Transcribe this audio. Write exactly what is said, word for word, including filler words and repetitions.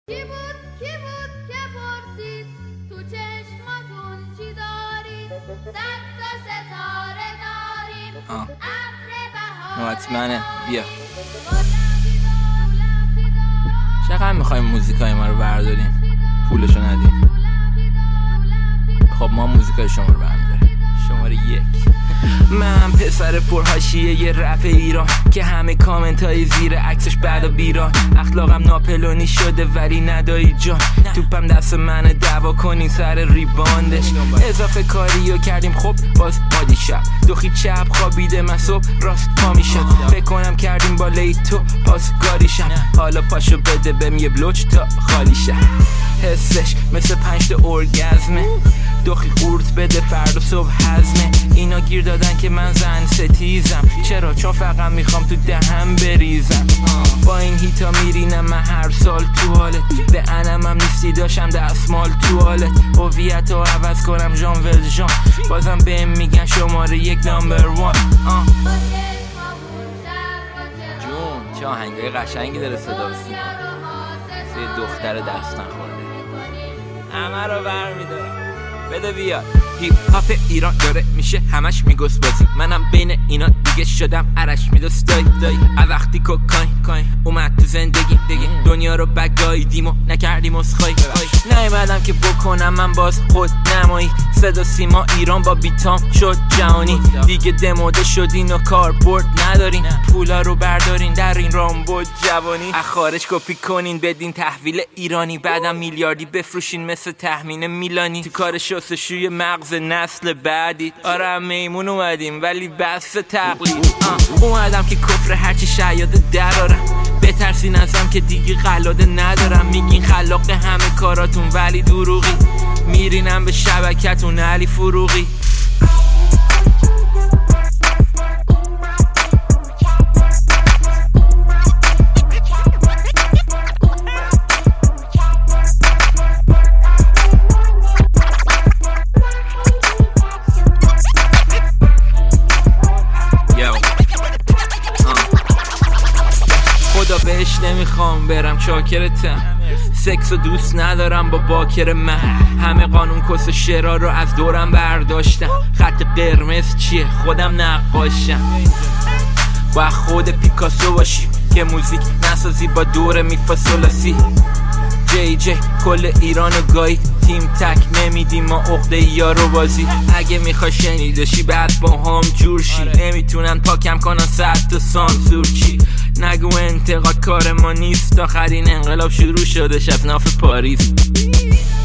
کی بود کی بود که پرسید تو چشماتون چی دارید؟ صد تا ستاره داریم ابر بهار نواتمنه بیا چقدر میخوایم موزیکای ما رو برداریم پولشو ندیم؟ خب ما موزیکای شما رو برمیداریم. شماره یک. من پسر پرحاشیه یه رپ ایران که همه کامنت های زیر عکسش بعد و بیران. اخلاقم ناپلونی شده ولی ندایی جان. توپم دست منه دعوا کنین سر ریباندش. اضافه کاریو کردیم خب باز مادی شب دوخی چپ خوابیده من صبح راست پا میشم. فکر کنم کردیم با لیتو پاس گاریشم. حالا پاشو بده بهم یه بلوچ تا خالی شم. حسش مثل پنج تا ارگزمه دوخی قورت بده فردا صبح هضمه. اینا گیر دادن که من زن ستیزم. چرا؟ چون فقط میخوام تو دهم بریزم. با این هیتا میرینم من هر سال تو حالت. به انمم نیستی داشتم دستمال تو حالت. هویت رو عوض کنم ژان ولژان. بازم بهم میگن شماره یک نامبر وان. جون چه آهنگای قشنگی داره صدا و سیما. مثل دختر دستن خورده همه رو برمیدارم. بده بیا. هیپ هاپ ایران داره میشه همش میگوس بازی. منم بین اینا دیگه شدم عرش میدوست دای دای. وقتی کوکاین کاین اومد تو زندگی دیگه دنیا رو بگاییدیم و نکردیم اسخای. نیومدم که بکنم من باز خود نمایی. صدا سیما ایران با بیتام شد جهانی. دیگه دموده شدین و کاربرد ندارین. پولا رو بردارین در این رامبد جوانی. از خارج کپی کنین بدین تحویل ایرانی. بعدم میلیاردی بفروشین مثل تخمین میلانی. تو کار شستشوی مغز نسل بعدی. آره میمون اومدیم ولی بس تقلید. اومدم که کفر هرچی شیاده درارم. بترسین ازم که دیگه قلاده ندارم. میگین خلاق همه کاراتون ولی دروغی. میرینم به شبکتون علی فروغی. خدا بهش نمیخوام برم چاکرتم. سکس و دوست ندارم با باکر من. همه قانون کس شرا رو از دورم برداشتم. خط قرمز چیه؟ خودم نقاشم. با خود پیکاسو باشی که موزیک نسازی با دور میفاسولاسی. جی جی کل ایرانو گایی تیم تک نمیدیم ما عقده یارو بازی. اگه میخوای شنیدشی بعد با هم جور شی. نمیتونن پاکم کنن صد تا سانسور چی. نگو انتقاد کار ما نیست. آخرین انقلاب شروع شدش از ناف پاریس.